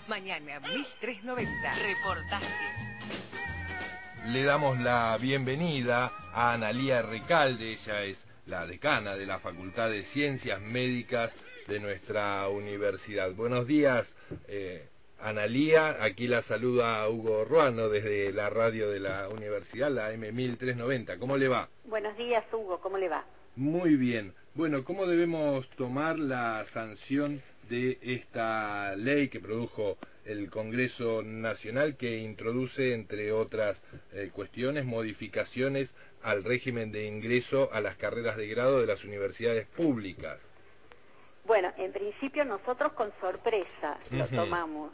Mañana 1390. Reportajes. Le damos la bienvenida a Analía Recalde. Ella es la decana de la Facultad de Ciencias Médicas de nuestra universidad. Buenos días, Analía. Aquí la saluda Hugo Ruano desde la radio de la universidad, la M1390. ¿Cómo le va? Buenos días, Hugo. ¿Cómo le va? Muy bien. Bueno, ¿cómo debemos tomar la sanción de esta ley que produjo el Congreso Nacional, que introduce, entre otras cuestiones, modificaciones al régimen de ingreso a las carreras de grado de las universidades públicas? Bueno, en principio nosotros con sorpresa lo tomamos.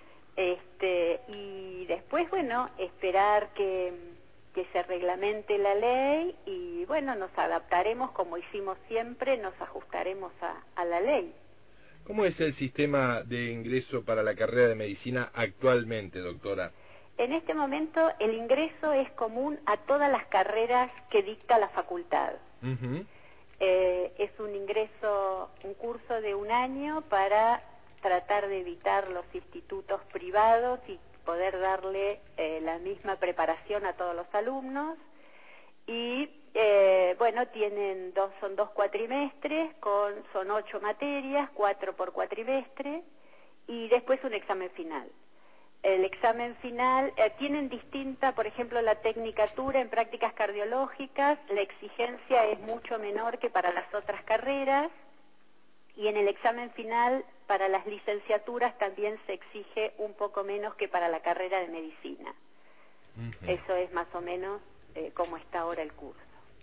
Y después, bueno, esperar que se reglamente la ley y, bueno, nos adaptaremos como hicimos siempre, nos ajustaremos a la ley. ¿Cómo es el sistema de ingreso para la carrera de medicina actualmente, doctora? En este momento el ingreso es común a todas las carreras que dicta la facultad. Es un ingreso, un curso de un año para tratar de evitar los institutos privados y poder darle la misma preparación a todos los alumnos. Y bueno, son dos cuatrimestres, son 8 materias, 4 por cuatrimestre, y después un examen final. El examen final tienen distinta, por ejemplo, la tecnicatura en prácticas cardiológicas, la exigencia es mucho menor que para las otras carreras, y en el examen final para las licenciaturas también se exige un poco menos que para la carrera de medicina. Eso es más o menos cómo está ahora el curso.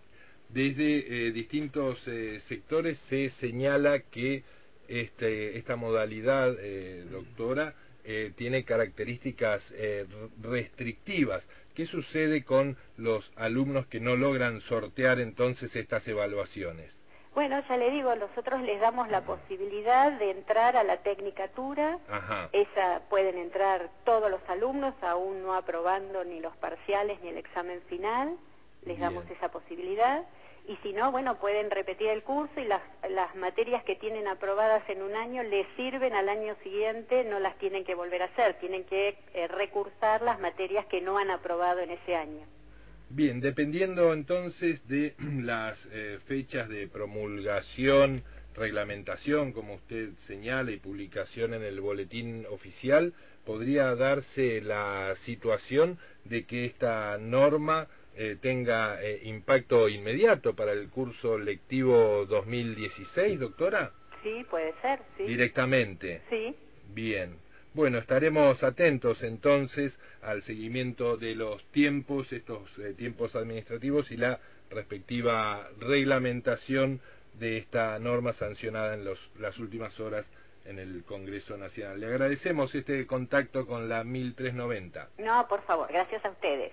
Desde distintos sectores se señala que esta modalidad, doctora, tiene características restrictivas. ¿Qué sucede con los alumnos que no logran sortear entonces estas evaluaciones? Bueno, ya le digo, nosotros les damos la posibilidad de entrar a la tecnicatura. Esa pueden entrar todos los alumnos, aún no aprobando ni los parciales ni el examen final. Les damos esa posibilidad. Y si no, bueno, pueden repetir el curso y las materias que tienen aprobadas en un año les sirven al año siguiente, no las tienen que volver a hacer, tienen que recursar las materias que no han aprobado en ese año. Bien, dependiendo entonces de las fechas de promulgación, reglamentación, como usted señala, y publicación en el boletín oficial, podría darse la situación de que esta norma tenga impacto inmediato para el curso lectivo 2016, doctora. Sí, puede ser, sí. Directamente. Sí. Bien. Bueno, estaremos atentos entonces al seguimiento de los tiempos, estos tiempos administrativos y la respectiva reglamentación de esta norma sancionada en las últimas horas en el Congreso Nacional. Le agradecemos este contacto con la 1390. No, por favor, gracias a ustedes.